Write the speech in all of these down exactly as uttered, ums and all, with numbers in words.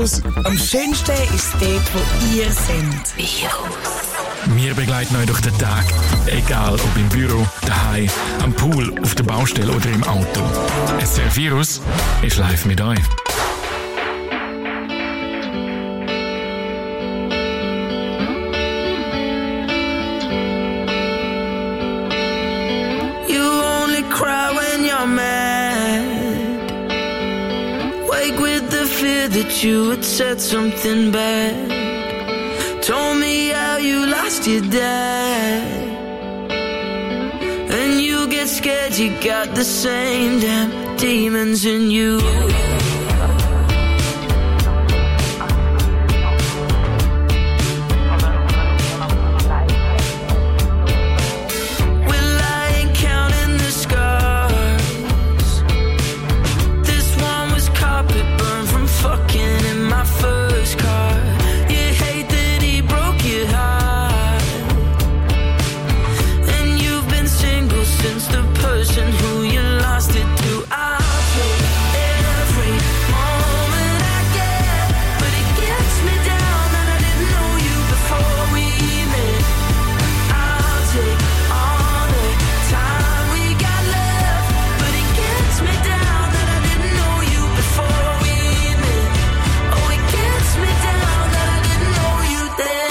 Virus. Am schönsten ist dort, wo ihr seid. Virus. Wir begleiten euch durch den Tag. Egal ob im Büro, daheim, am Pool, auf der Baustelle oder im Auto. S R F Virus ist live mit euch. That you had said something bad. Told me how you lost your dad. And you get scared, you got the same damn demons in you. Who you lost it to, I'll take every moment I get, but it gets me down that I didn't know you before we met. I'll take all the time we got left, but it gets me down that I didn't know you before we met. Oh, it gets me down that I didn't know you then.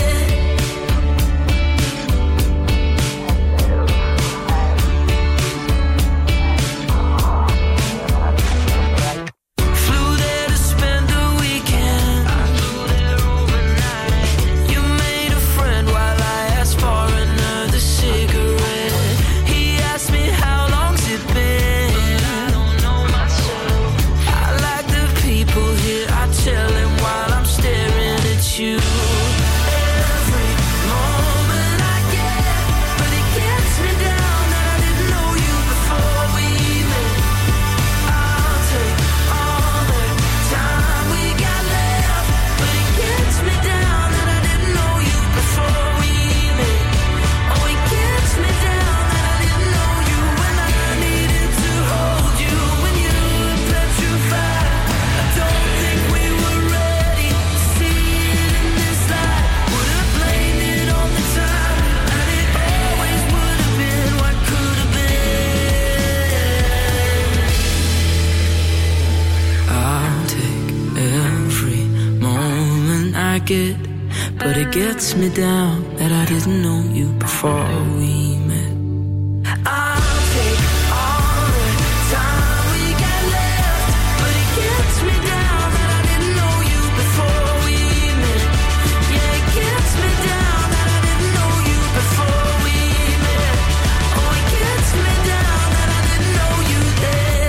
Get, but it gets me down that I didn't know you before we met. I'll take all the time we got left, but it gets me down that I didn't know you before we met. Yeah, it gets me down that I didn't know you before we met. Oh, it gets me down that I didn't know you then.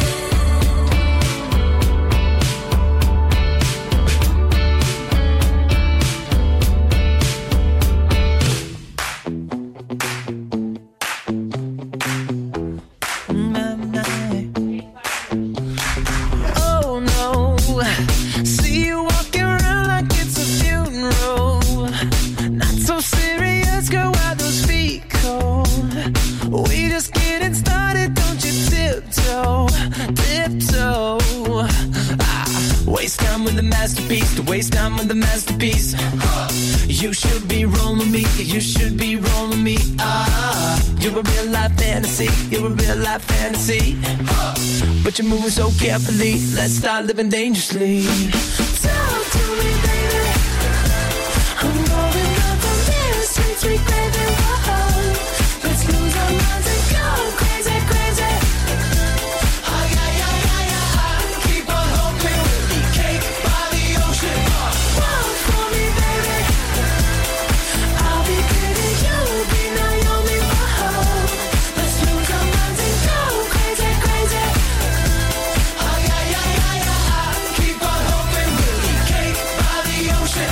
To waste time with the masterpiece. You should be rolling me, you should be rolling me. Ah, you're a real life fantasy, you're a real life fantasy. But you're moving so carefully, let's start living dangerously. Talk to me, baby. I'm going up on this sweet, sweet baby. Whoa. Let's lose our minds and go crazy, crazy. Ay, ay, ay, ay, ay. Keep on hoping we'll be cake by the ocean. Walk for me, baby. I'll be pretty, you'll be Naomi. Whoa. Let's lose our minds and go crazy, crazy. Ay, ay, ay, ay, ay. Keep on hoping we'll be cake by the ocean.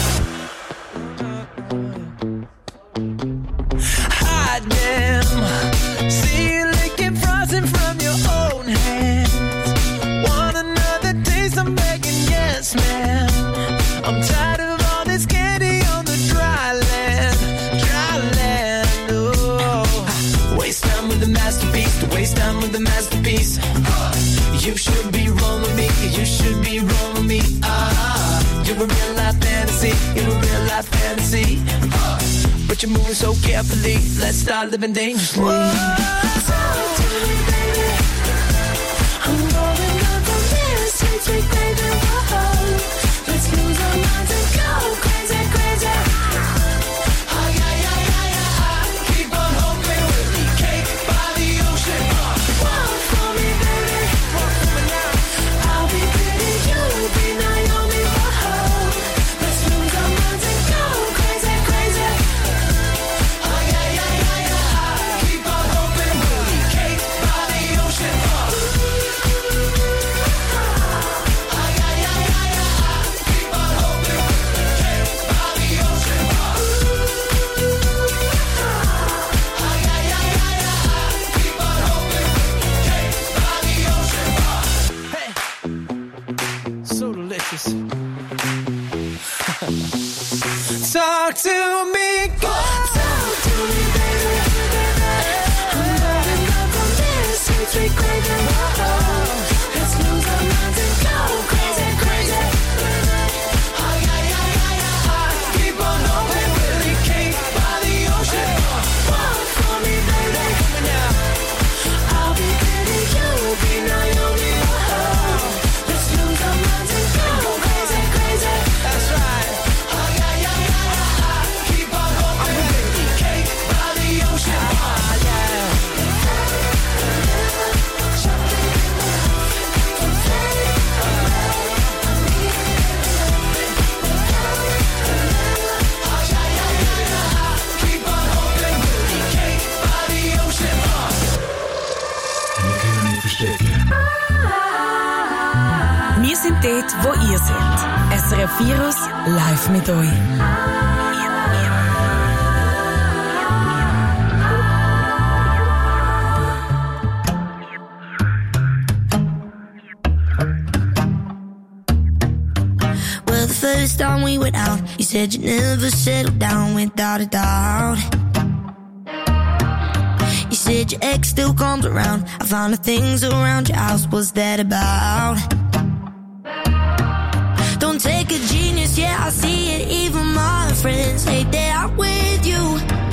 Hide them. See you licking frosting from your own hands. Want another taste? I'm begging, yes, ma'am. I'm tired of all this candy on the dry land, dry land. Oh, waste time with the masterpiece. To waste time with the masterpiece. You should be rolling me. You should be rolling me. Ah. fantasy. But you're moving so carefully. Let's start living dangerously. Whoa, talk to me, baby. I'm going up on this sweet, sweet baby. Whoa, let's lose our minds and go crazy, crazy. Oh yeah, yeah, yeah, yeah. Keep on hoping we'll be cake by the ocean. Walk for me, baby. Walk for me now. I'll be pretty, you'll be Naomi. Whoa, let's lose our minds and go crazy, crazy. Oh yeah, yeah, yeah, yeah. Keep on hoping we'll be cake by the ocean. Oh yeah, yeah, yeah, yeah. Keep on hoping we'll be cake by the ocean. Oh yeah, yeah, yeah, yeah. Keep on hoping we'll be cake by the ocean. Hey, so delicious. Talk to me, God. Talk to me, baby. I'm running up on this sweet, sweet crazy. Let's lose our minds and go crazy, crazy. Oh yeah, yeah, yeah, yeah. Keep on hoping we'll be cake by the ocean. Walk for me, baby. I'll be pretty, you'll be Naomi. Let's lose our minds and go crazy, crazy. That's right. Oh yeah, yeah, yeah, yeah. Keep on hoping we'll be cake by the ocean. Oh yeah. Keep on hoping we'll be cake by the ocean. Wir können nicht verstecken. Wir sind dort, wo ihr seid. S R F Virus live mit euch. Well, the first time we went out, you said you'd never settle down without a doubt. You said your ex still comes around. I found the things around your house, what's that about? Don't take a genius, yeah, I see it. Even my friends hate that I'm with you.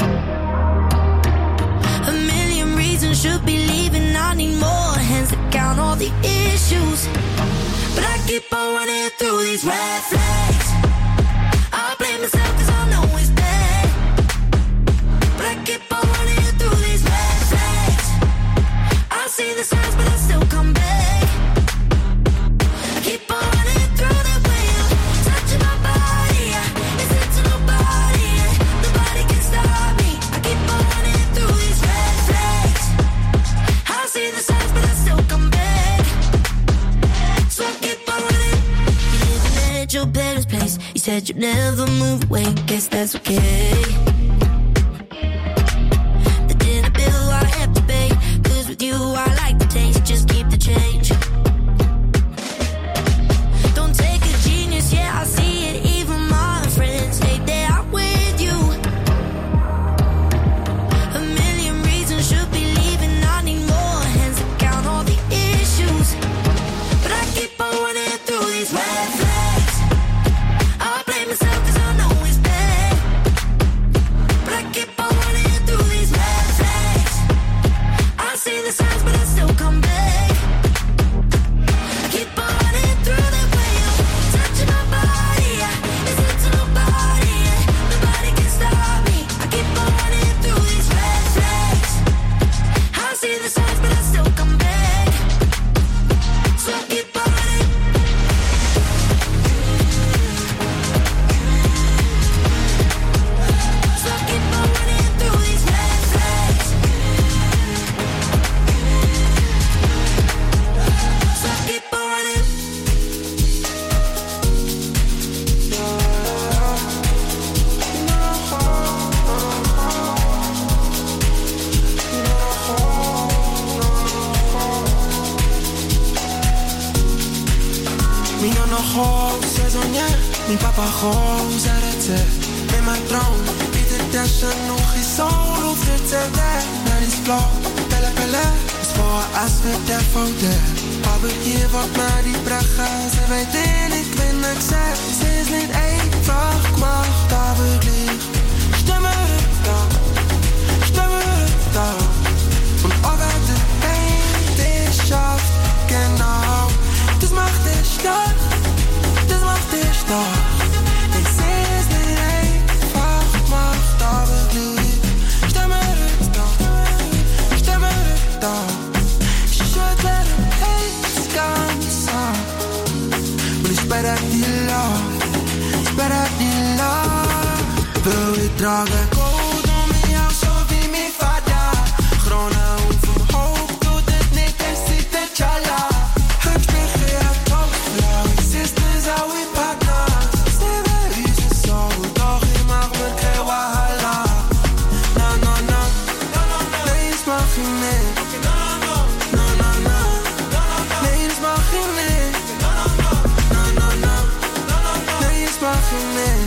A million reasons should be leaving. I need more hands to count all the issues. But I keep on running through these red flags. I blame myself cause I know it's bad. But I keep on running through these red flags. I see the signs but I still come back. I keep on running through the wheel, touching my body, yeah. It's into nobody, yeah. Nobody can stop me. I keep on running through these red flags. I see the signs but I still come back. So I keep on running. You living at your parents' place. You said you'd never move away. Guess that's okay. The dinner bill I have to pay. Cause with you I like the taste. Just keep the change. Don't take a genius, yeah, I see it. Even my friends hate that I'm with you. A million reasons should be leaving. I need more hands to count all the issues. But I keep on running through these red flags. I blame myself cause I know it's bad. But I keep on running through these red flags. I see the signs but I still come back. I keep on running through the wheel, touching my body, yeah. It's into nobody, yeah. Nobody can stop me. I keep on running through these red flags. I see the signs but I still come back. So I keep on running. So I keep on running through these red flags. So I keep on running. Mi nonna goza sognare, mi papa goza rete. Met mijn droom, Pieter Dasha nog geen sol of het zet. Dat is blauw, pelle pelle, is voor als we daar voor de. Aber hier wordt maar die bracha, ze weet en ik ben niks. Ze is niet einfach gemacht, aber lief. tragen gold om in jou zo wie mijn vader. Groene hoef omhoog, doet het niet en ziet het jala. Ik spreek je toch blauw, sisters hou ik partners. Zeven uur zo, toch je mag me geen wahala. Na na na, nee is mag je niet. Na na na, nee is mag je niet. Na na na, nee is mag je niet.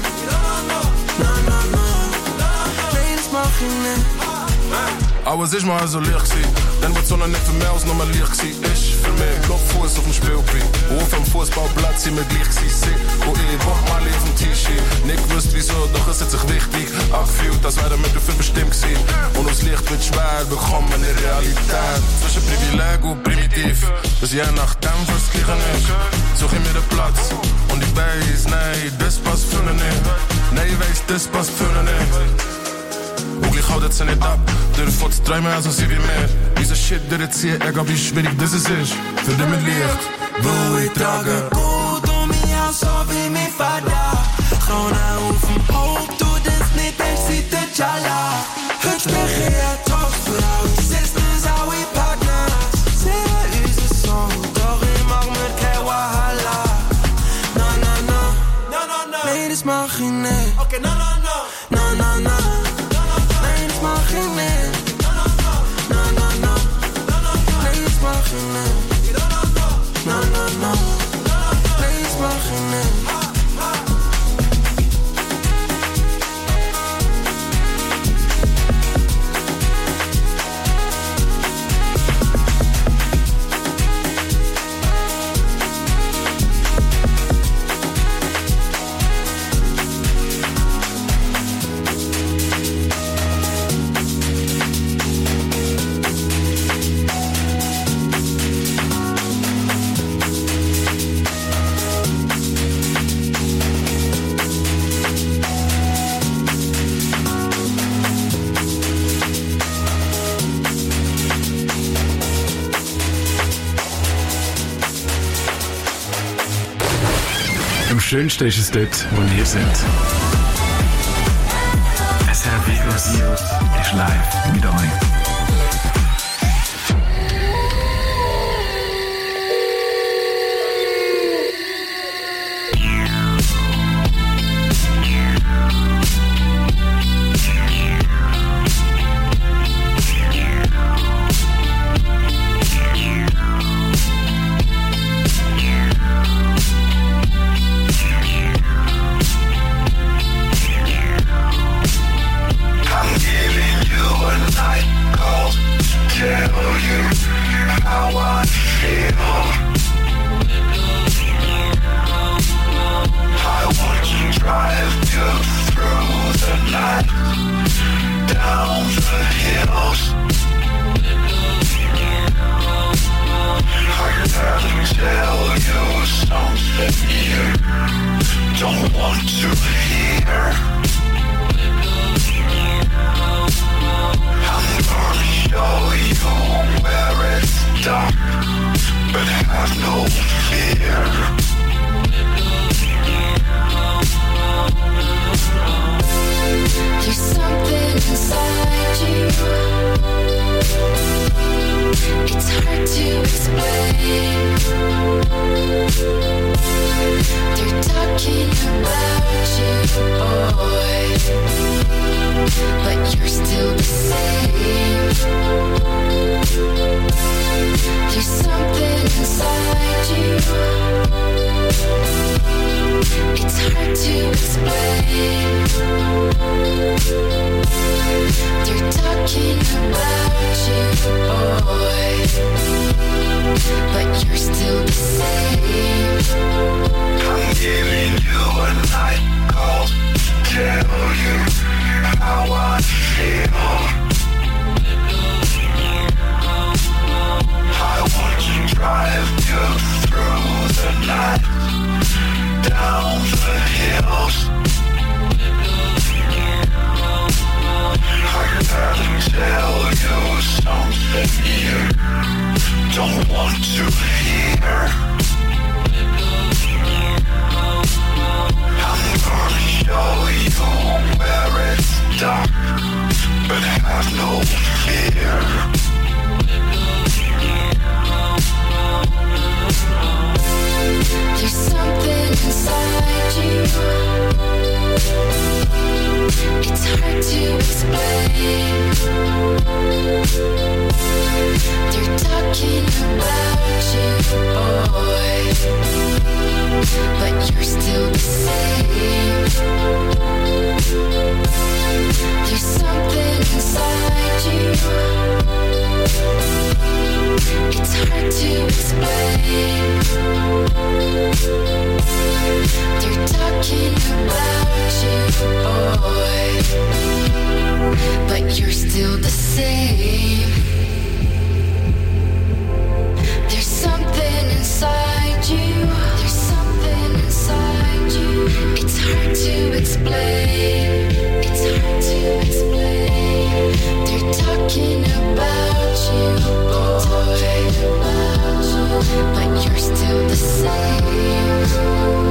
Aber sich mal so leer gsi, denn wird Sonne nicht für mehr als nochmal leer gsi. Ich für mich Blockfuß auf dem Spielplatz, Ruf am Fußballplatz, sie mir gleich sie seh. Wo ich Bock mal auf dem T-Shirt, nicht wüsst wieso, doch es hat sich wichtig angefühlt, als wäre mit der Film bestimmt gsi. Und das Licht wird schwer, bekommen in Realität. Zwischen Privileg und primitiv, dus je nachdem was gleiche ist. Such ich mir den Platz und ich weiß, nee, das passt für nicht. Nee, ich weiß, das passt für nicht. Und ich hau das nicht ab, durf vor zu träumen, also sie wie mehr. Diese Shit, der jetzt hier, egal wie schwierig das ist, für die mit Licht. Wo ich trage gut um mich aus, so wie mein Vater. Krone auf dem Hof, du das nicht, ich sieht der Jala. Ich spreche ja doch Frau, Sisters, how we partners. Sehr ist es so, doch ich mach mir kein Wahala. Na, na, na, na, na, na. Nee, das mach ich nicht. Okay, na, na, na. Na, na, na. Mag je niet, na na na, nee is mag je niet, na na na, nee is mag je niet. Am schönsten ist es dort, wo wir sind. S R V Virus ist live mit euch. It's hard to explain. They're talking about you, boy, but you're still the same. There's something inside you. There's something inside you. It's hard to explain. It's hard to explain. They're talking about you, boy, about you, but you're still the same.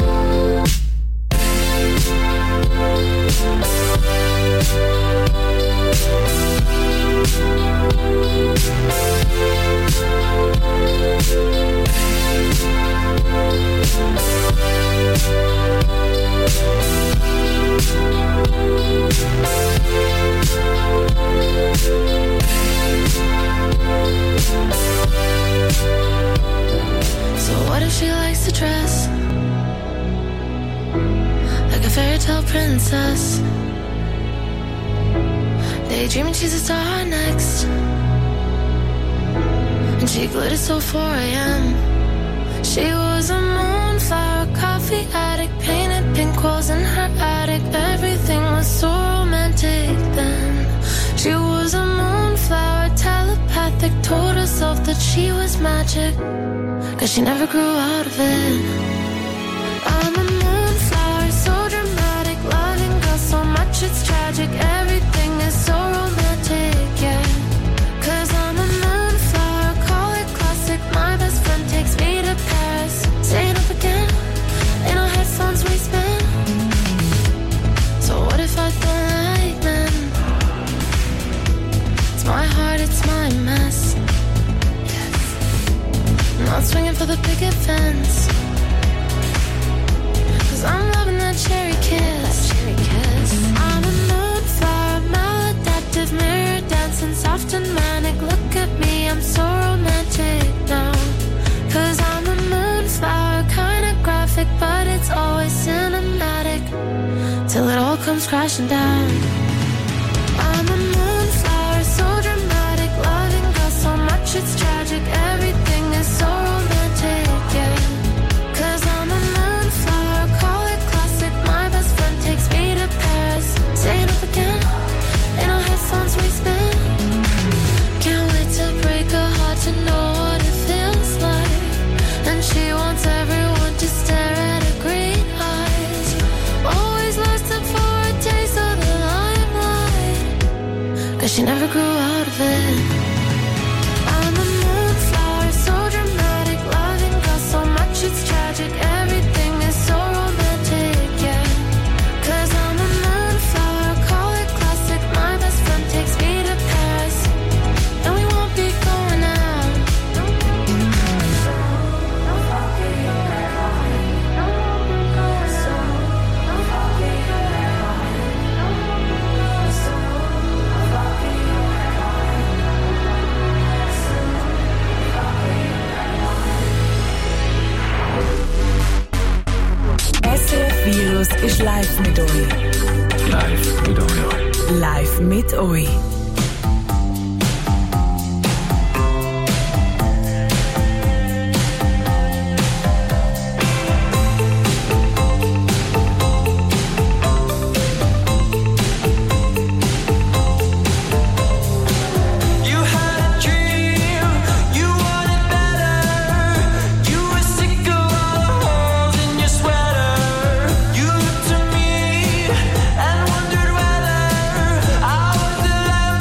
So what if she likes to dress like a fairy tale princess, daydreaming she's a star next, and she glittered till four a.m. She was a moonflower, coffee addict, painted pink walls in her attic. Everything was so romantic then. She was a moonflower, telepathic, told herself that she was magic, cause she never grew out of it. I'm a moonflower, so dramatic, loving girl so much it's tragic. Everything is so romantic, yeah. Cause I'm a moonflower, call it classic. My best friend takes me to Paris. Say it up again, in our headphones we spin. So what if I don't like men? It's my heart, it's my mess. I'm not swinging for the picket fence, cause I'm loving that cherry kiss, that cherry kiss. I'm a moonflower, maladaptive, mirror dancing, soft and manic. Look at me, I'm so romantic now. Cause I'm a moonflower, kinda graphic, but it's always cinematic, till it all comes crashing down. I'm a moonflower, so dramatic, loving girl so much it's tragic. Everything is so romantic, yeah. Cause I'm a moonflower, call it classic. My best friend takes me to Paris. Say it up again, in our headphones we spin. Can't wait to break her heart to know what it feels like. And she wants everyone to stare at her green eyes. Always lasting for a taste of the limelight, cause she never grew out of it. I'm a moonflower, so dramatic, loving girl so much it's tragic. Everything is so romantic, yeah. Cause I'm a moonflower, call it classic. My best friend takes me to Paris, and we won't be going out. S R F Virus ist live mit euch. Live mit euch. Live mit euch. And wondered whether I was the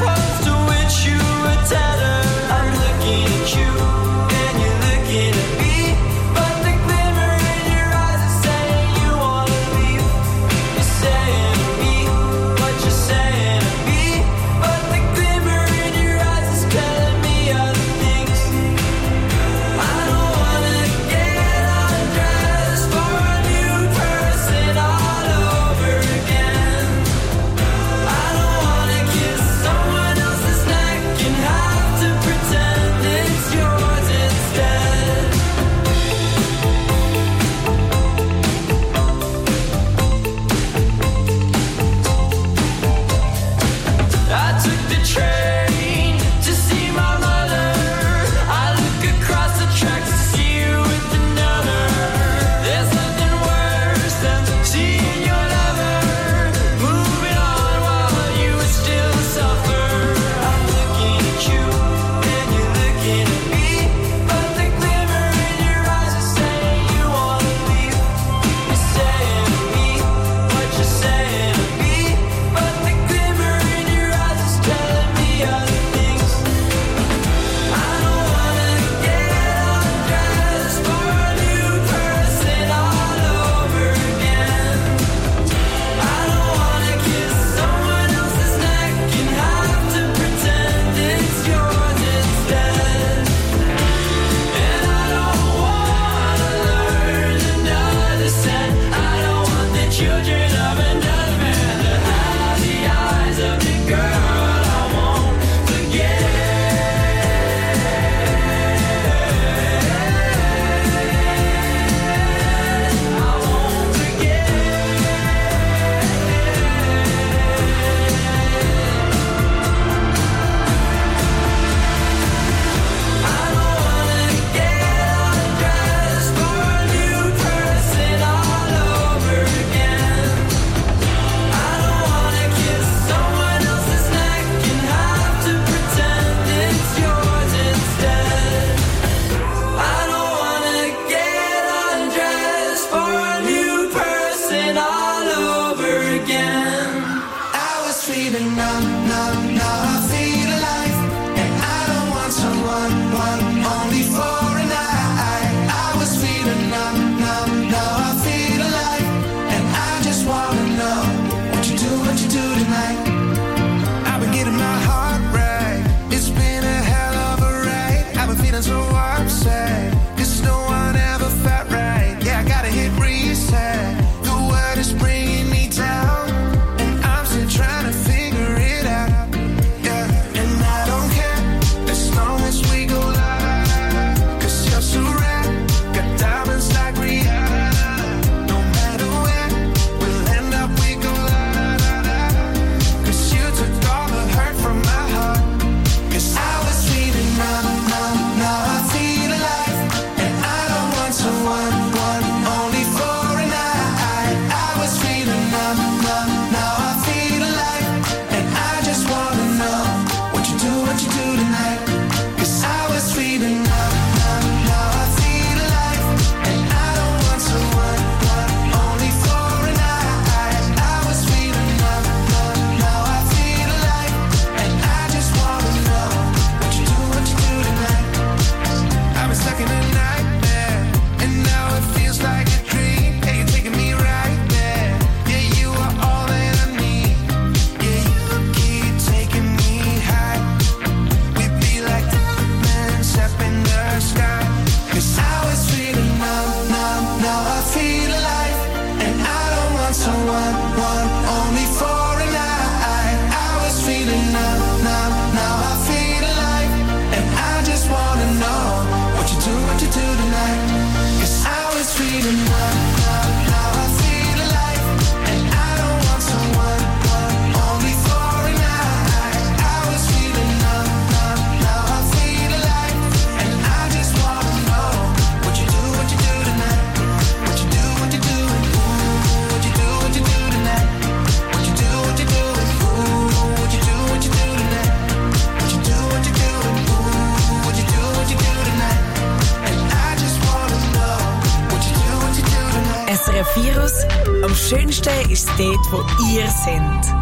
Virus. Am schönsten ist es dort, wo ihr seid.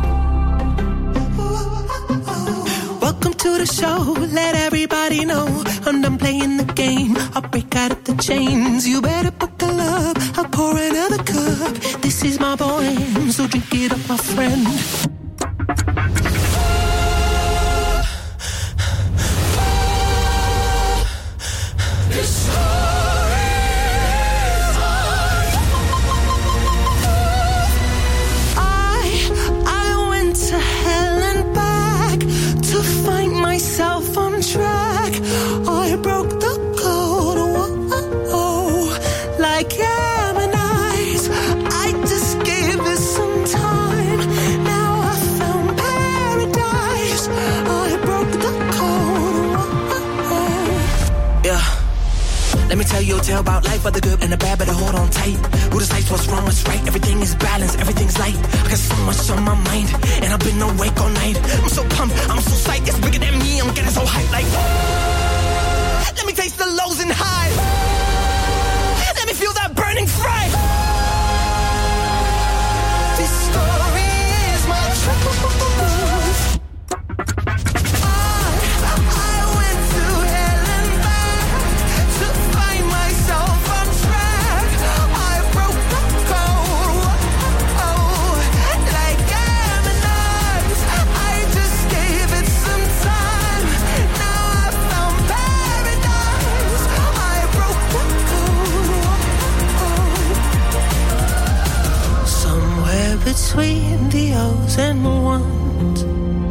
Welcome to the show, let everybody know I'm done playing the game, I'll break out of the chains. You better buckle up, I'll pour another cup. This is my poem, so drink it up, my friend. Track. I broke the code, whoa, like Ammonites. I just gave it some time. Now I found paradise. I broke the code, whoa. Yeah. Let me tell you a tale about life, for the good and the bad, better hold on tight. Who decides what's wrong, what's right? Everything is balanced, everything's light. I got so much on my mind, and I've been awake all night. I'm so pumped, I'm so psyched, it's bigger than me, I'm getting so hyped like. Let me taste the lows and highs. Let me feel that burning fire. This story is my truth. Between the O's and the ones,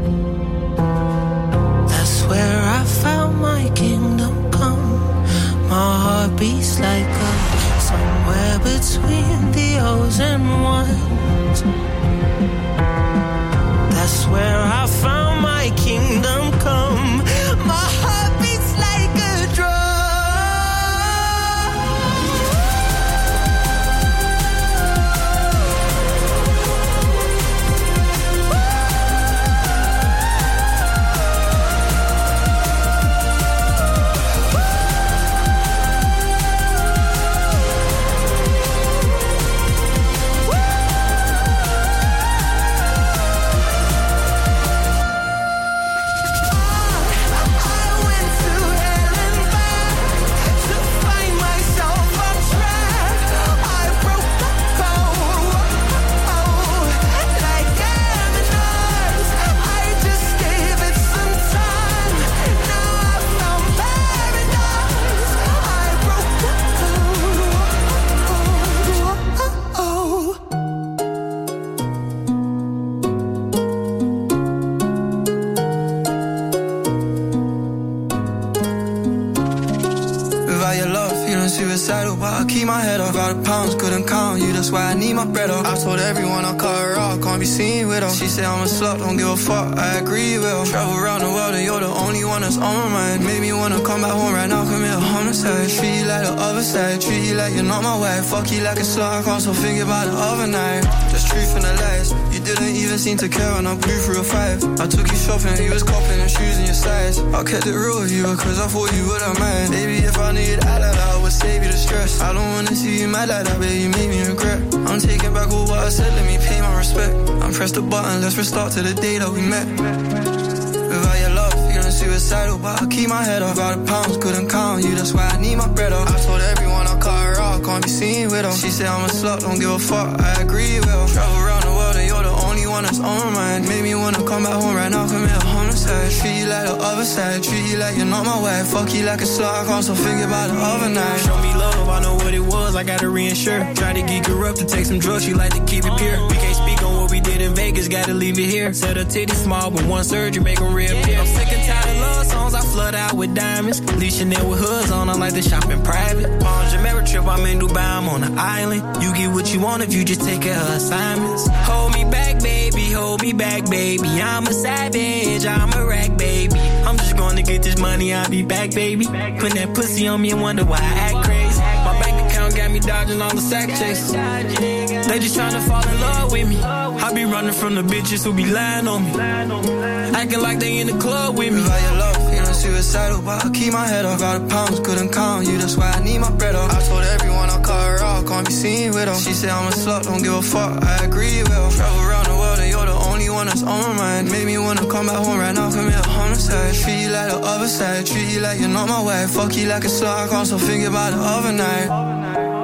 that's where I found my kingdom come. My heart beats like a somewhere between the O's and ones. That's where I found my kingdom come. My heart beats like a drum. Keep my head up, all the pounds couldn't count you, that's why I need my bread up. I told everyone I'll cut her off, can't be seen with her. She said I'm a slut, don't give a fuck, I agree with her. Travel around the world and you're the only one that's on my mind. Made me wanna come back home right now, commit a homicide. Treat you like the other side, treat you like you're not my wife. Fuck you like a slut, I can't stop thinking about the other night. There's truth in the lies, you didn't even seem to care when I blew through a five. I took you shopping, you was copping and shoes in your size. I kept it real with you because I thought you wouldn't mind. Baby, if I needed I like that, I would save you the stress. I don't wanna see you mad like that, baby, you made me regret. I'm taking back all what I said, let me pay my respect. I'm press the button, let's restart to the day that we met. Without your love, feeling suicidal, but I keep my head up. All the pounds couldn't count you, that's why I need my bread up. I told everyone I'll cut her off, can't be seen with her. She said I'm a slut, don't give a fuck, I agree with her. Travel around the world and you're the only one that's on my mind. Made me wanna come back home right now, commit a homicide. Treat you like the other side, treat you like you're not my wife. Fuck you like a slut, I can't stop thinking about the other night. Show me love, I know what it was, I gotta reinsure. Try to geek her up to take some drugs, she like to keep it pure. We can't speak on what we did in Vegas, gotta leave it here. Said her titties small, but one surgery make them reappear. I'm sick and tired of love songs, I flood out with diamonds. Leashing it with hoods on, I like to shop in private. On Jamaica trip, I'm in Dubai, I'm on the island. You get what you want if you just take care of assignments. Hold me back, baby, hold me back, baby. I'm a savage, I'm a rag, baby. I'm just gonna get this money, I'll be back, baby. Put that pussy on me and wonder why I act crazy. My bank account got me dodging all the sack chasers. They just tryna fall in love with me. I be running from the bitches who be lying on me. Acting like they in the club with me. Without your love, feeling suicidal. suicidal, but I keep my head up. Got a pounds, couldn't count you, that's why I need my bread up. I told everyone I'll cut her out, can't be seen with her. She said I'm a slut, don't give a fuck, I agree with her. Travel around the world and you're the only one that's on my mind. Made me wanna come back home right now, commit a homicide. Treat you like the other side, treat you like you're not my wife. Fuck you like a slut, I can't stop thinking about the other night.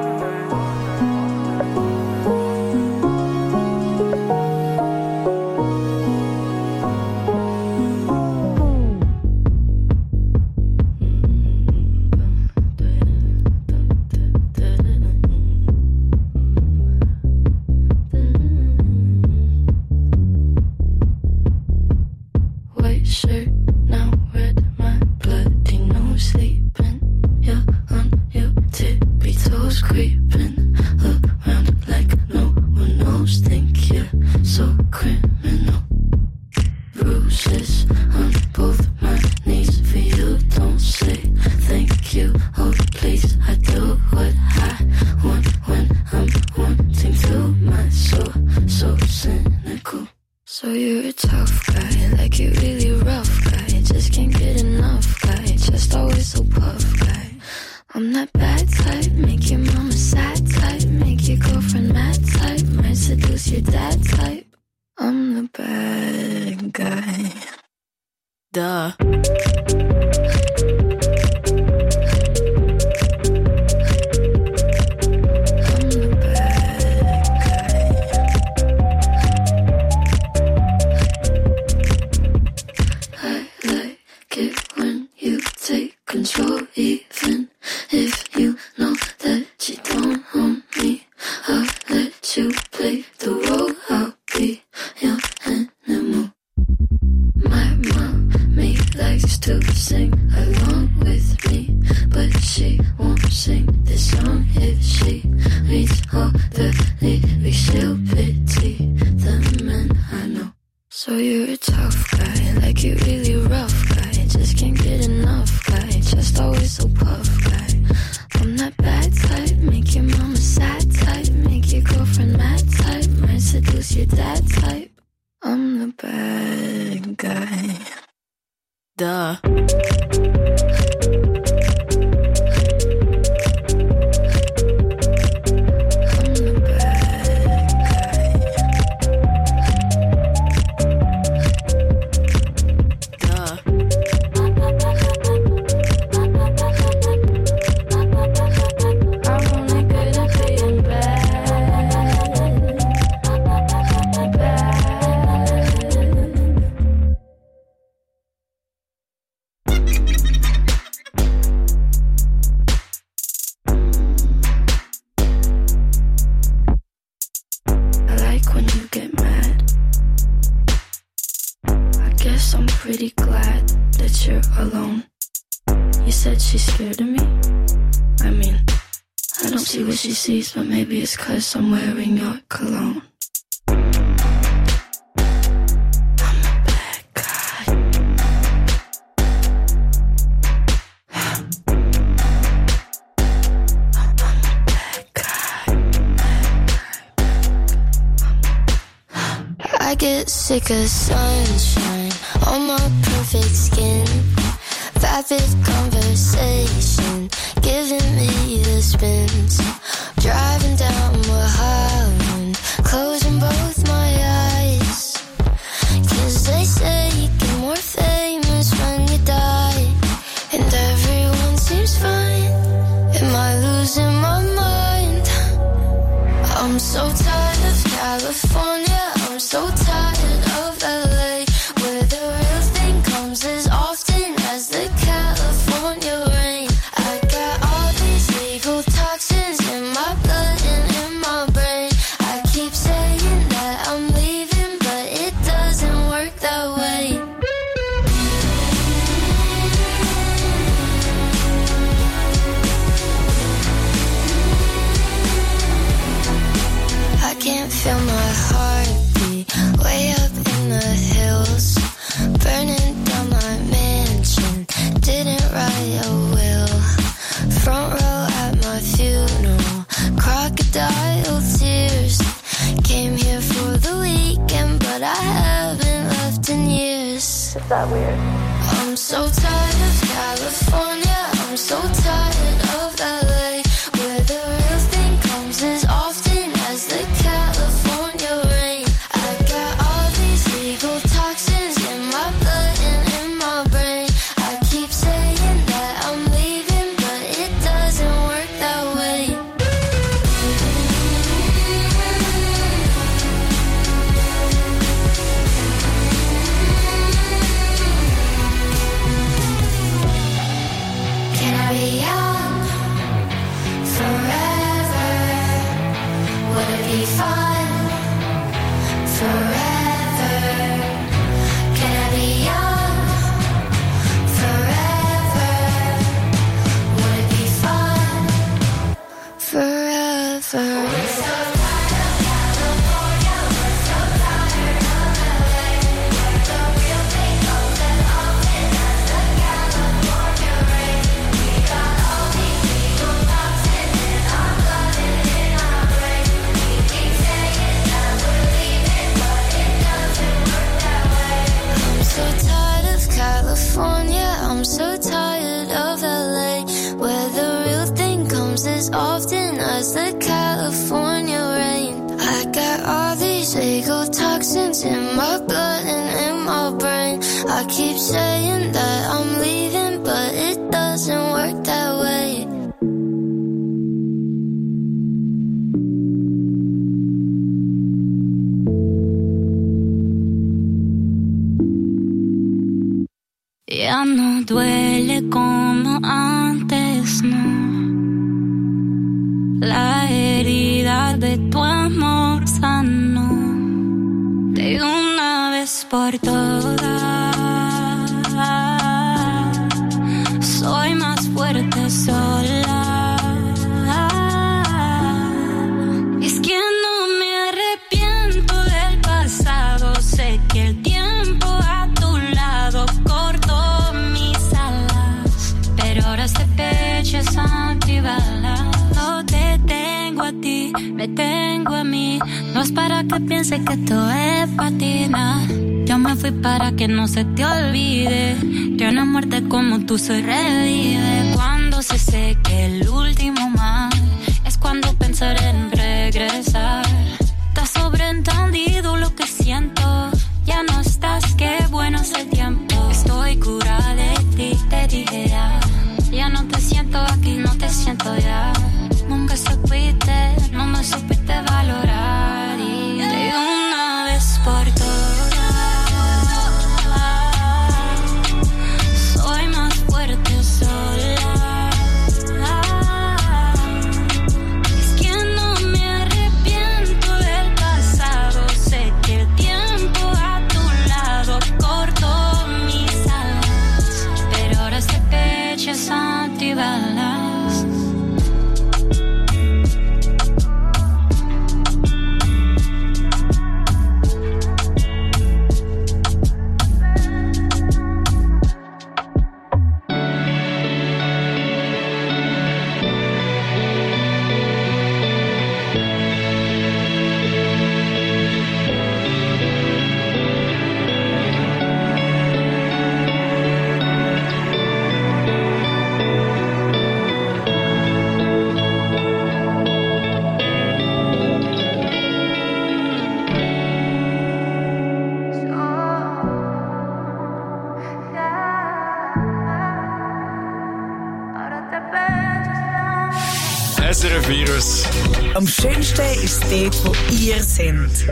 But maybe it's 'cause I'm wearing your cologne. I get sick of sunshine on my perfect skin. Vapid conversation giving me the spins. Driving down Mulholland, closing both my eyes. 'Cause they say you get more famous when you die. And everyone seems fine. Am I losing my mind? I'm so tired of California, I'm so tired of L A, where the real thing comes as often as the California rain. I got all these legal toxins in my blood and in my brain. I keep saying that I'm leaving, but it doesn't work that way. I can't feel my heartbeat way up in the hills, burning down my mansion, didn't write a will. Front row at my funeral, crocodile tears. Came here for the weekend, but I haven't left in years. Is that weird? I'm so tired of California. I'm so tired of L A, where the real thing comes as often as the California rain. I got all these legal toxins in my blood and in my brain. I keep saying that I'm leaving, but it doesn't work that way. Can I be young forever? Would it be fun forever? Can I be young forever? Would it be fun forever? We're so tired of California. We're so tired of L A, where the real thing comes as often as the California rain. We got all these legal toxins in our blood and in our brain. We keep saying that we're leaving, but it doesn't work that way. I'm so tired of California. I'm so tired of L A, where the real thing comes as often as the California rain. I got all these legal toxins in my blood and in my brain. I keep saying that I'm leaving, but it doesn't work that way. Ya no duele como antes, no. La herida de tu amor sanó de una vez por todas. Soy más fuerte sola. Es que no me arrepiento del pasado. Sé que el tiempo a tu lado cortó mis alas, pero ahora este pecho es antibalas. No te tengo a ti, me tengo a mí. No es para que pienses que esto es patina. Yo me fui para que no se te olvide que una muerte como tú se revive. Cuando se seque el último mar, es cuando pensaré en regresar. Te sobreentendido lo que siento. Ya no estás, qué bueno es el tiempo. Estoy curada de ti, te dije ya. Ya no te siento aquí, no te siento ya. Nunca supiste, no me supiste valorar. Y de una vez por todas, soy más fuerte sola. Es que no me arrepiento del pasado. Sé que el tiempo a tu lado cortó mis alas, pero ahora este pecho es antibalas. S R F Virus. Am schönsten ist dort, wo ihr seid.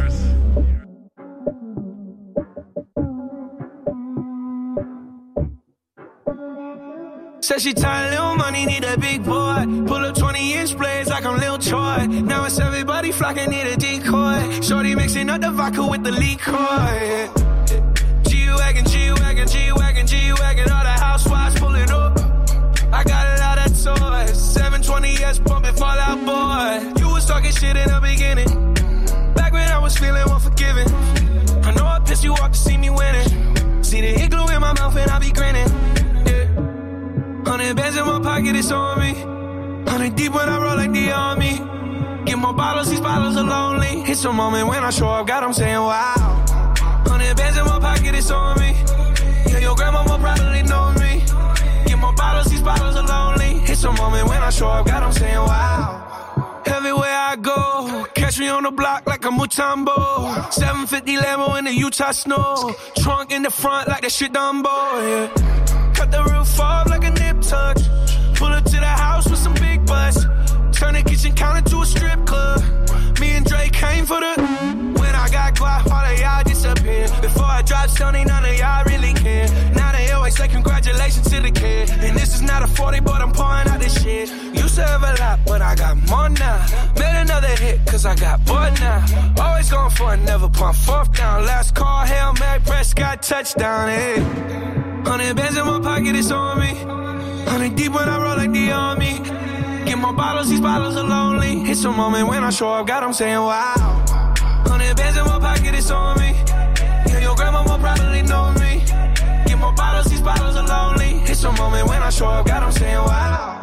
Said she tired, little money, need a big boy. Pull up twenty inch blades like I'm Lil Troy. Now it's everybody flocking, need a decoy. Shorty mixing up the vodka with the liquor. G-Wagon, G-Wagon, G-Wagon, G-Wagon. All the housewives pulling up. I got a lot of toys. seven twenty S pumping Fall Out Boy. You was talking shit in the beginning. Back when I was feeling unforgiving. I know I pissed you off to see me winning. See the igloo in my mouth and I be grinning. Hundred bands in my pocket, it's on me. Hundred deep when I roll like the army. Get more bottles, these bottles are lonely. It's a moment when I show up, God, I'm saying wow. Hundred bands in my pocket, it's on me. Yeah, your grandmama probably knows me. Get more bottles, these bottles are lonely. It's a moment when I show up, God, I'm saying wow. Everywhere I go, catch me on the block like a Mutombo. seven fifty Lambo in the Utah snow. Trunk in the front like that shit Dumbo, yeah. Cut the roof off like a nip tuck. Pull up to the house with some big butts. Turn the kitchen counter to a strip club. Me and Dre came for the... When I got quiet, all of y'all disappear. Before I drop Sony, none of y'all really care. Now they always say congratulations to the kid. And this is not a forty, but I'm pouring out this shit. Used to have a lot, but I got more now. Made another hit, cause I got bored now. Always going for it, never pump fourth down. Last call, Hail Mary, Prescott, touchdown, hey. Hundred bands in my pocket, it's on me. Hundred deep when I roll like the army. Get more bottles, these bottles are lonely. It's a moment when I show up, God, I'm saying wow. Hundred bands in my pocket, it's on me. Yeah, your grandmama probably knows me. Get more bottles, these bottles are lonely. It's a moment when I show up, God, I'm saying wow.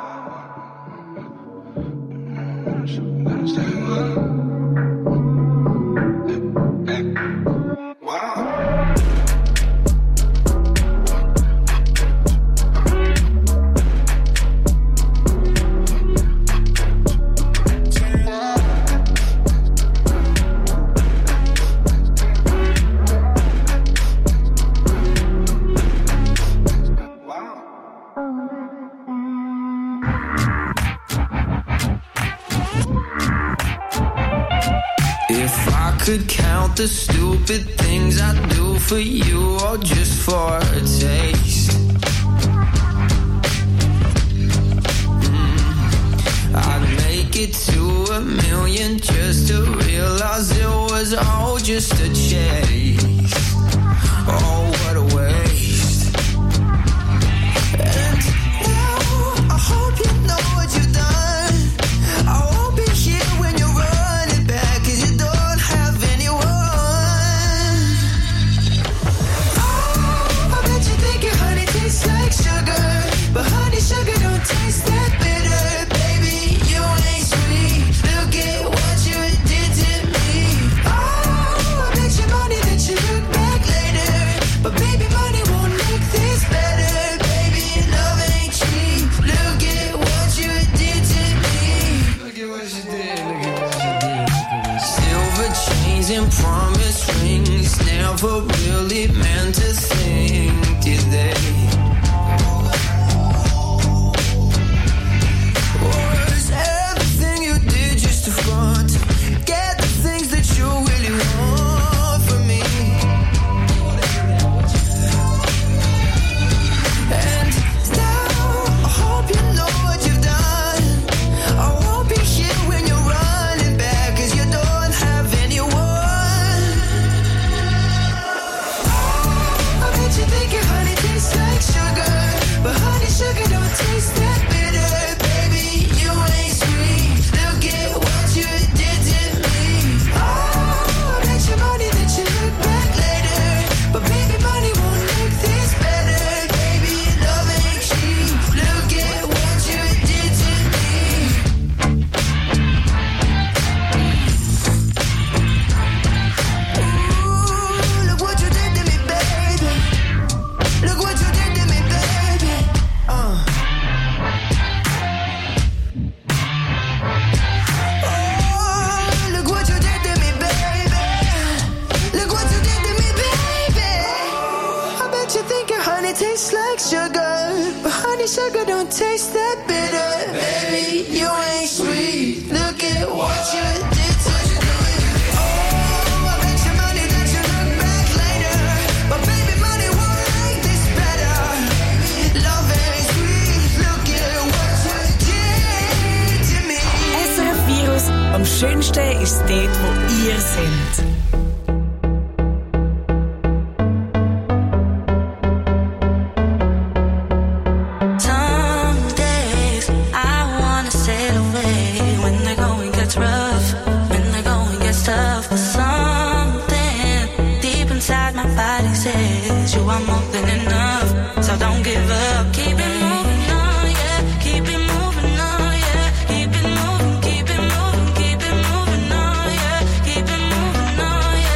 Could count the stupid things I do for you, or just for a taste. Mm. I'd make it to a million just to realize it was all just a chase. Oh, what a waste. And now I hope you know what you've done. I won't be here when you're running back, cause you don't like sugar, but honey sugar don't taste that bitter. Baby, you ain't sweet. Look at what you did to me. Oh, I bet you money that you look back later, but baby, money won't make this better. Baby, love ain't cheap. Look at what you did to me. Look at what you did. Look at what you did. Silver chains and promise rings never really meant to think, did they? Get the things that you really want from me. And now I hope you know what you've done. I won't be here when you're running back, cause you don't have anyone. Oh, I bet you think your honey tastes like sugar, but honey sugar don't taste that bitter. Baby, you ain't sweet. Look at what you did to me. Oh, I bet you money that you look back later, but baby, money won't make this better. Baby, love ain't cheap. Look at what you did to me. Ooh, look what you did to me, baby. Look what you did to me, baby. Uh. Tastes like sugar, but honey sugar don't taste that bitter. Baby, you ain't sweet. Look at what you did to me. Oh, I bet you money that you look back later, but baby, money won't make this better. Love ain't sweet. Look at what you did to me. S R F Virus, am schönsten ist dort, wo ihr seid. You are more than enough, so don't give up. Keep it moving on, yeah. Keep it moving on, yeah. Keep it moving, keep it moving, keep it moving on, yeah. Keep it moving on, yeah.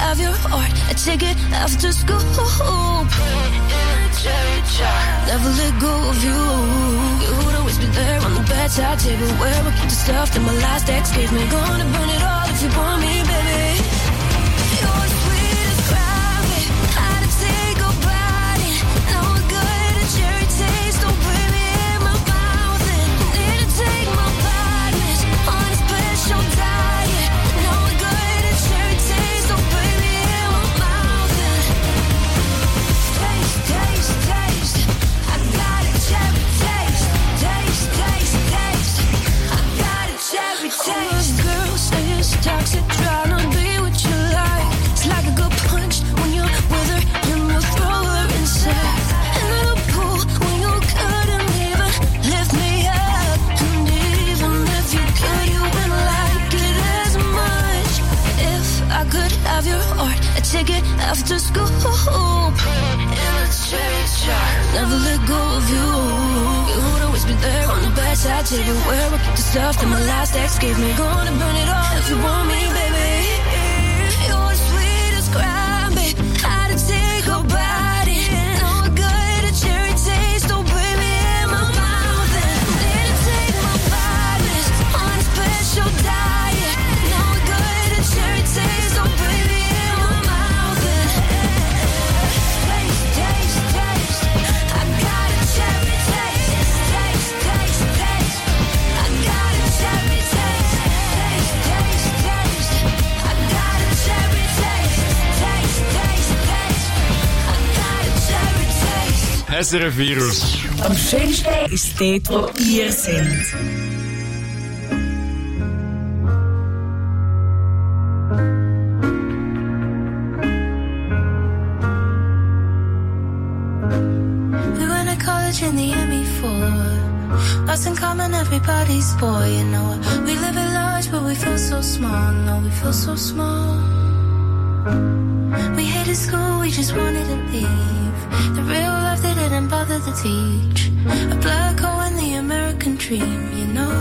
have your heart, a ticket after school. Never let go of you. You would always be there on the bedside table where we keep the stuff that my last ex gave me. Gonna burn it all if you want me, baby. You're sweet as gravity. How to take a bite. No good, a cherry taste. Don't put me in my mouth. And need to take my vitamins on a special diet. No good, a cherry taste. Don't put me in my mouth. And taste, taste, taste. I got a cherry taste. Taste, taste, taste. I got a cherry taste. Oh, girl, say it's toxic. Trying to be what you like. It's like a good punch when you're with her and you throw her inside. And then a pull when you couldn't even lift me up. And even if you could, you wouldn't like it as much. If I could have your heart, a ticket after school. In a cherry jar. Never let go of you. You would always be there on the bedside table where we keep the stuff that my last ex gave me. Gonna burn it all if you want me, baby. You're sweet as cranberry. How to take a bite. No good, a cherry taste. Don't put me in my mouth. And need to take my vitamins on a special diet. No good, a cherry taste. Don't put me in my mouth. And taste, taste, taste. I got a cherry taste. Taste, taste, taste. I got a cherry taste. Taste, taste, taste. I got a cherry taste. Taste, taste, taste. I got a cherry taste. S R F Virus. Am schönsten ist dort, wo ihr seid. We went to college in the M E four. Lost in common, everybody's boy. You know, we live at large, but we feel so small. No, we feel so small. We hated school, we just wanted to leave. The real life they didn't bother to teach. A black hole in the American dream, you know.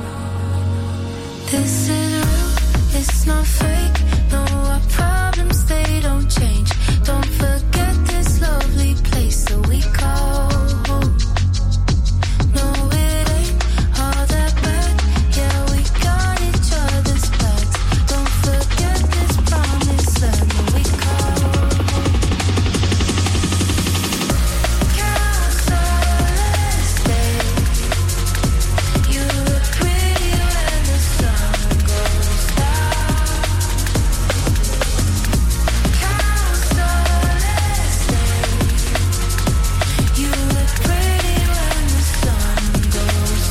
This is real, it's not fake. No, our problems, they don't change. Don't forget this lovely place that we call home. No, it ain't all that bad. Yeah, we got each other's backs. Don't forget this promised land that we call home. Celeste, you look pretty when the sun goes down. Celeste, you look pretty when the sun goes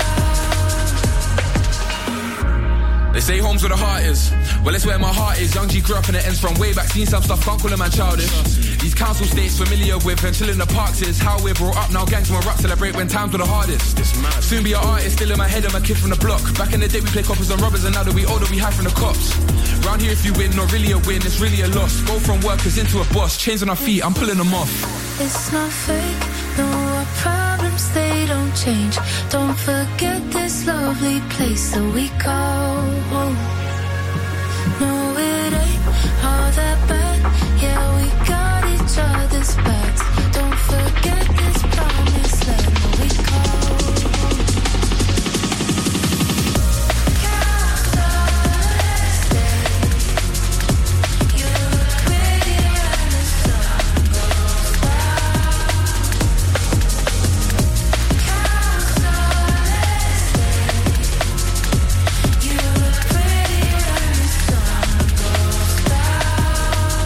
down. They say home's where the heart is. Well, it's where my heart is. Young G grew up and it ends from way back. Seen some stuff, can't call a man childish. These council states familiar with and chill in the parks is how we're brought up. Now gangs will rap, celebrate when times were the hardest. Soon be an artist, still in my head, I'm a kid from the block. Back in the day we play coppers and robbers, and now that we older we hide from the cops. Round here if you win, not really a win, it's really a loss. Go from workers into a boss, chains on our feet, I'm pulling them off. It's not fake, no, our problems, they don't change. Don't forget this lovely place that we call home. No, it ain't all that bad. Yeah, we got each other's backs. Don't forget this promised land that we call home. Celeste, you look pretty when the sun goes down. Celeste, you look pretty when the sun goes down.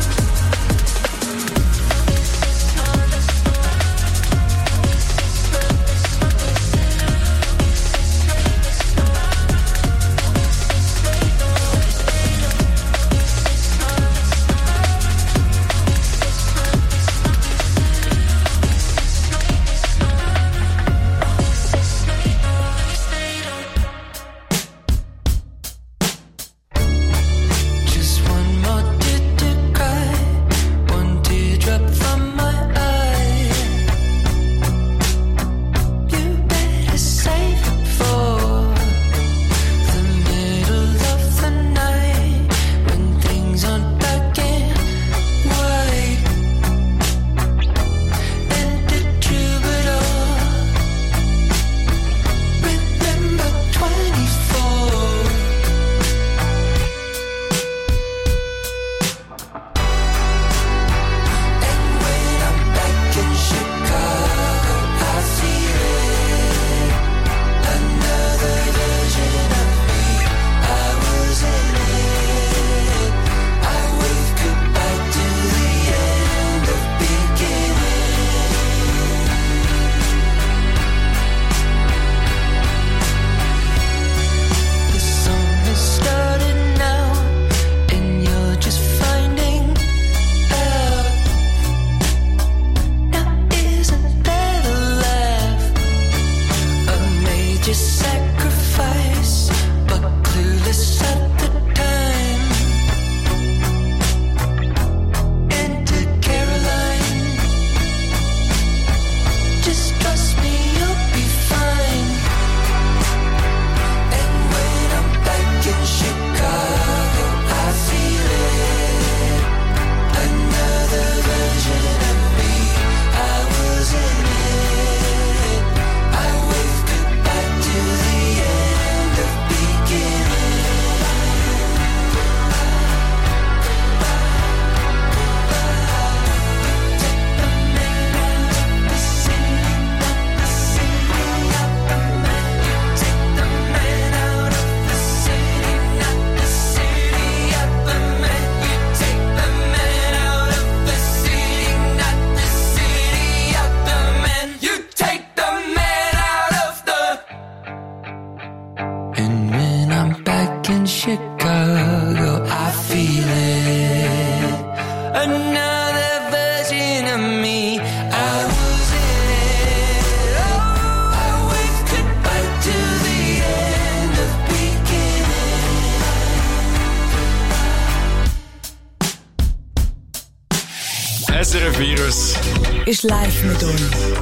S R F Virus ist live mit uns.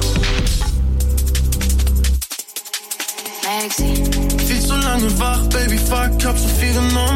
Viel zu lange wach, Baby, fuck, hab so viel genommen.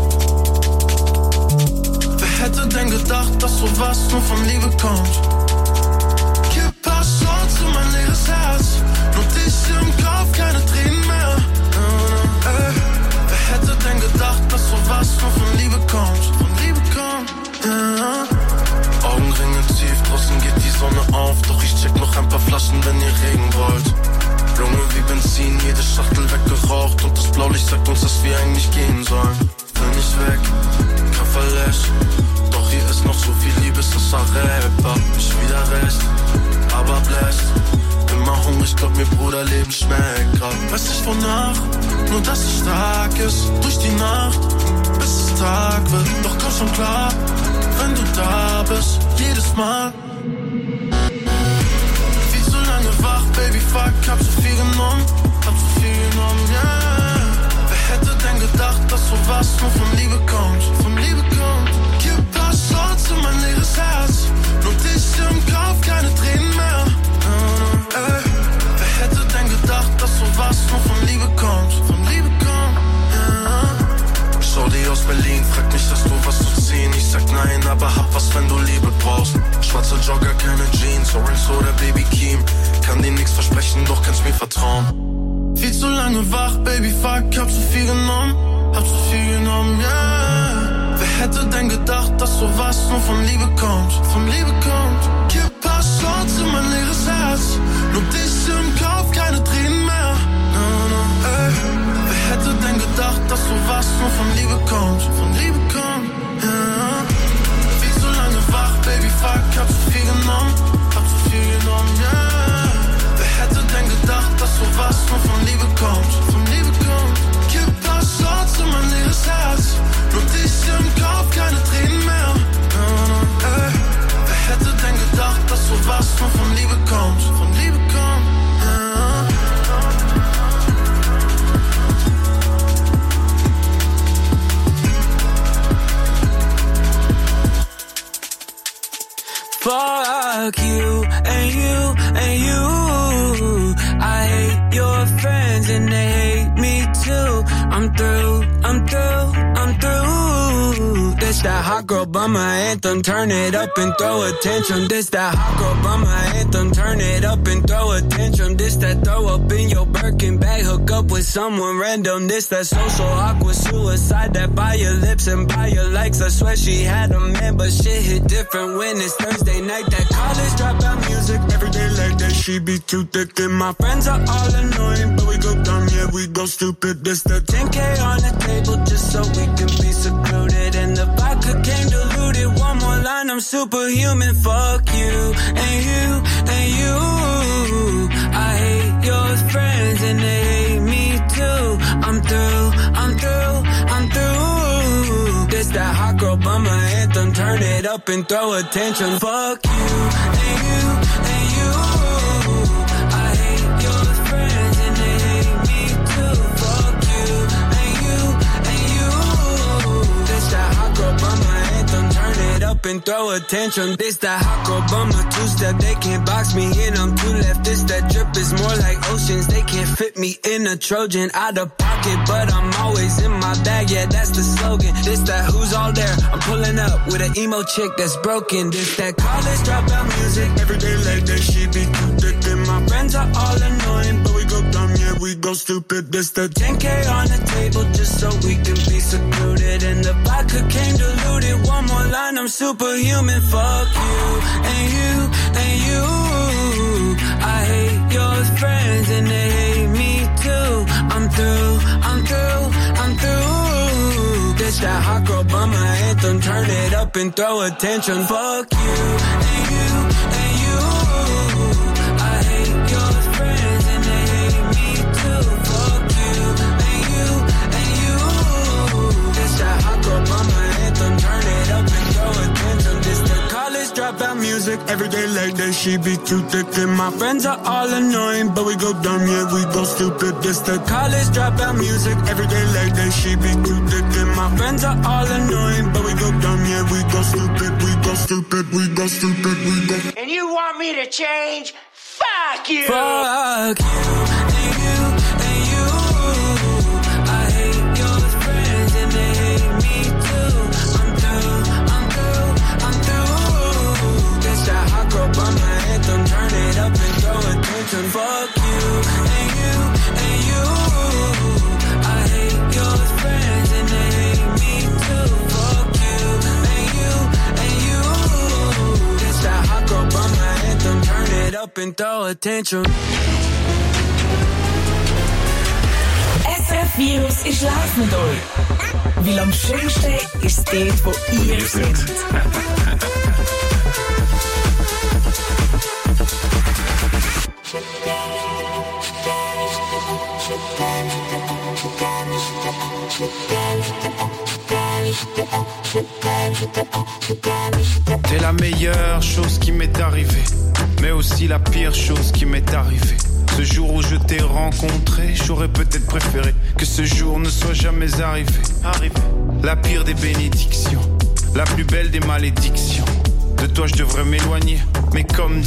Wer hätte denn gedacht, dass sowas nur von Liebe kommt? Gib paar Shots in mein leeres Herz. Nur dich im Kopf, keine Tränen mehr. Uh, uh, wer hätte denn gedacht, dass sowas nur von Liebe kommt? Von Liebe kommt, uh. Augenringe tief, draußen geht die Sonne auf. Doch ich check noch ein paar Flaschen, wenn ihr Regen wollt. Lunge wie Benzin, jede Schachtel weggeraucht. Und das Blaulicht sagt uns, dass wir eigentlich gehen sollen. Will nicht weg, Kafferlesch. Doch hier ist noch so viel Liebe, das ist Rapper. Ich wieder recht, aber blessed. Immer hungrig, glaub mir Bruder, Leben schmeckt grad. Weiß ich wonach, nur dass es stark ist. Durch die Nacht, bis es Tag wird. Doch komm schon klar, wenn du da bist, jedes Mal. Wach, Baby, fuck, hab so viel genommen, hab so viel genommen, yeah. Wer hätte denn gedacht, dass sowas nur von Liebe kommt, von Liebe kommt. Gib paar Shots in mein leeres Herz, nur dich im Kopf, keine Tränen mehr. Uh, uh, wer hätte denn gedacht, dass sowas nur von Liebe kommt, von Liebe kommt, yeah. Shorty aus Berlin, frag mich, hast du was zu ziehen? Ich sag nein, aber hab was, wenn du Liebe brauchst. Schwarzer Jogger, keine Jeans, Orange oder Baby Keem. Kann dir nix versprechen, doch kannst mir vertrauen. Viel zu lange wach, Baby, fuck, hab so viel genommen, hab so viel genommen, yeah. Wer hätte denn gedacht, dass sowas nur von Liebe kommt, von Liebe kommt. Gib paar Shots in mein leeres Herz, nur dich im Kopf, keine Tränen mehr. No, no, ey. Wer hätte denn gedacht, dass sowas nur von Liebe kommt, von Liebe kommt, yeah. Viel zu lange wach, Baby, fuck, hab so viel genommen, hab so viel genommen, yeah. Hätte denn gedacht, dass sowas nur von Liebe kommt, von Liebe kommt. Gib paar Shots in mein leeres Herz, nur dich im Kopf, keine Tränen mehr. Uh, uh, wer hätte denn gedacht, dass sowas nur von Liebe kommt, von Liebe kommt. Uh. Fuck you and you and you. I hate your friends and they hate me too. I'm through, I'm through, I'm through. This that hot girl bummer anthem, turn it up and throw a tantrum. This that hot girl bummer anthem, turn it up and throw a tantrum. This that throw up in your Birkin bag, hook up with someone random. This that social awkward suicide that by your lips and by your likes. I swear she had a man, but shit hit different when it's Thursday night. That college dropout music, every day like that, she be too thick. And my friends are all annoying, but we go dumb, yeah, we go stupid. This the ten K on the table just so we can be secluded. And the vodka came diluted. One more line, I'm superhuman. Fuck you and you and you. I hate your friends and they hate me too. I'm through, I'm through, I'm through. This that hot girl bummer anthem, turn it up and throw a tantrum. Fuck you and you and you. I hate your friends and they hate me too. Fuck you and you and you. This that hot girl bummer anthem, turn it up and throw a tantrum. This that hot girl bummer two-step, they can't box me in, I'm too left. This that drip is more like oceans, they can't fit me in a Trojan. Out of pocket, but I'm always in my bag, yeah, that's the slogan. This that who's all there, I'm pulling up with an emo chick that's broken. This that college dropout music, every day like that, she be too thick. And my friends are all annoying, but we go dumb, yeah, we go stupid. This the ten K on the table just so we can be secluded. And the vodka came diluted. One more line, I'm superhuman. Fuck you and you and you. I hate your friends and they hate me too. I'm through, I'm through, I'm through. This that hot girl bummer anthem, turn it up and throw a tantrum. Fuck you and you and you. I hate your friends and they hate me too. Fuck you and you and you. This that hot girl bummer anthem, turn it up and throw a tantrum. This the college dropout music, every day day like that, she be too thick. And my friends are all annoying, but we go dumb, yeah, we go stupid. This the college dropout music. Every day like that, she be too thick. And my friends are all annoying, but we go dumb, yeah, we go stupid. We go stupid, we go stupid, we go. And you want me to change? Fuck you! Fuck you, and you, and you. I hate your friends and they hate me too. I'm through, I'm through, I'm through. That's that hot girl by my anthem. Turn it up and throw it attention. Fuck you, and you, and you. I hate your friends and they hate me too. Fuck you, and you, and you. That's that hot girl by my anthem. Turn it up and throw attention. S R F Virus ist live mit euch. Weil am schönsten ist dort, wo ihr seid. T'es la meilleure chose qui m'est arrivée, mais aussi la pire chose qui m'est arrivée. Ce jour où je t'ai rencontré, j'aurais peut-être préféré que ce jour ne soit jamais arrivé. Arrivé. La pire des bénédictions, la plus belle des malédictions. De toi je devrais m'éloigner, mais comme